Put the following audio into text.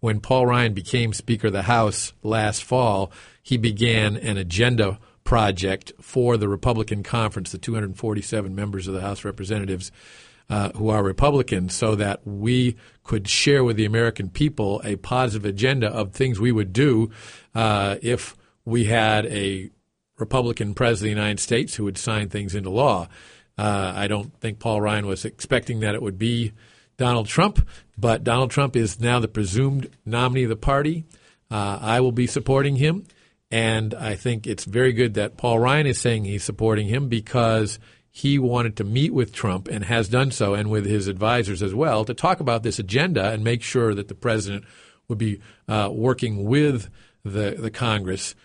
when Paul Ryan became Speaker of the House last fall, he began an agenda project for the Republican conference, the 247 members of the House of Representatives who are Republicans, so that we could share with the American people a positive agenda of things we would do if we had a Republican president of the United States who would sign things into law. I don't think Paul Ryan was expecting that it would be Donald Trump, but Donald Trump is now the presumed nominee of the party. I will be supporting him, and I think it's very good that Paul Ryan is saying he's supporting him because he wanted to meet with Trump and has done so, and with his advisors as well, to talk about this agenda and make sure that the president would be working with the Congress